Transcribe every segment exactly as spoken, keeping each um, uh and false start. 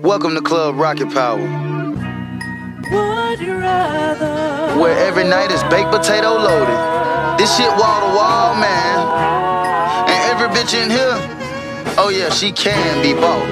Welcome to Club Rocket Power, Would you rather? where every night is baked potato loaded. This shit wall to wall, man. And every bitch in here, oh yeah, she can be bought.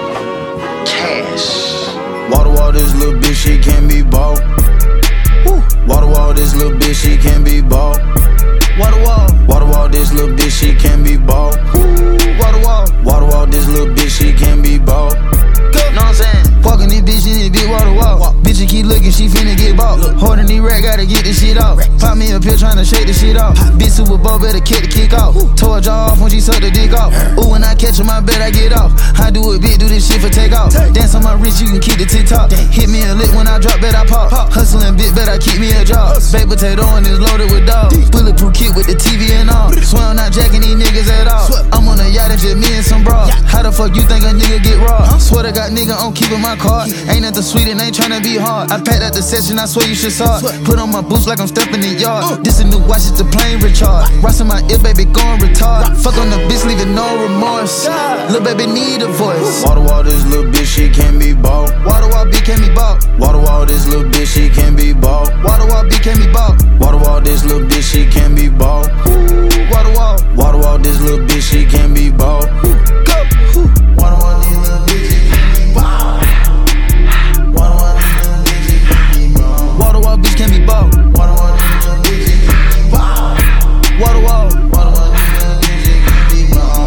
Cash. Wall to wall, this little bitch, she can be bought. Woo. Wall to wall, this little bitch, she can be bought. Wall to wall. Wall to wall, this little bitch, she can be bought. Wall to wall. Wall to wall, this little bitch, she can be bought. Know what I'm saying? Walking this bitch in this big wall to wall. Bitch, you keep looking, she finna get bought. Holding these racks, gotta get this shit off. Pop me a pill, tryna shake this shit off. Bitch Super Bowl, better kick the kick off. Tore her jaw off when she sucked the dick off. Ooh, when I catch her, my bet I get off. I do it big, do this shit for take off. Dance on my wrist, you can keep the TikTok. Hit me a lick when I drop, bet I pop. Hustling bit, bet I keep me a job. Baked potato and it's loaded with dogs. Bulletproof kit with the T V and all. Swear I'm not jacking these niggas at all. I'm on a yacht and just me and some bras. How the fuck you think a nigga get robbed? Swear to God, nigga, I'm keeping my card. Ain't nothing sweet and ain't tryna be hard. I packed out the session, I swear you should saw it. Put on my boots like I'm stepping in yard. This a new watch, it's a plane recharge. Rockin' my ear, baby, going retard. Fuck on the bitch, leaving no remorse. Lil' baby need a voice. Wall to wall, this little bitch, she can be bought. Wall to wall, B can be bought. Wall to wall, this little bitch, she can be bought. Wall to wall, B can be bought. Wall to wall, this little bitch, she can be bought. Wall to wall. Wall to wall, this little bitch, she can be bought. Go. Wall to wall, these little bitches can be bought. Wall to wall, these little bitches can be bought. Wall to wall, bitch can be bought. Wall to wall, these little bitches can be bought. Wall to wall. Wall to wall, these little bitches can be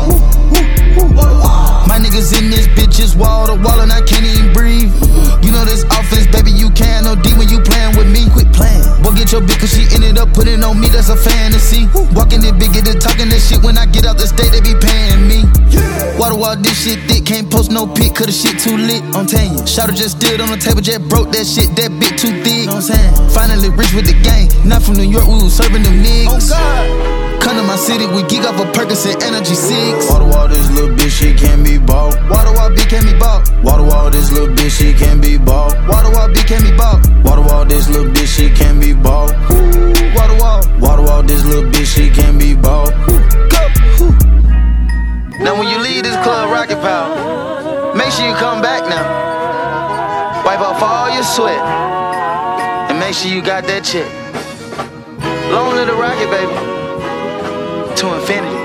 bought. Wall to wall. My niggas in this bitch is wall to wall and I can't even breathe. You know this offense, baby, you can't no D when you playing with me. Quit playing. Boy, get your bitch, cause she ended up putting on me, that's a fantasy. Walking it big, get it talking this shit. When I get out the state, they be paying me. Wall to wall, this shit thick, can't post no pic, cause the shit too lit. I'm telling you, Shouter just stood on the table, just broke that shit, that bit too thick. Know what I'm saying? Finally rich with the gang, not from New York, we was serving them niggas. Oh God. Come to my city, we geek off a Percocet Energy six. Wall to wall, this little bitch, she can be bought. Wall to wall, B can be bought. Wall to wall, this little bitch, she can be bought. Wall to wall, B can be bought. Wall to wall, this little bitch, she can be bought. Wall to wall. Wall to wall, this little bitch, she can be bought. Go. Now when you leave this Club Rocket Power, make sure you come back now. Wipe off all your sweat. And make sure you got that check. Long live the rocket, baby. To infinity.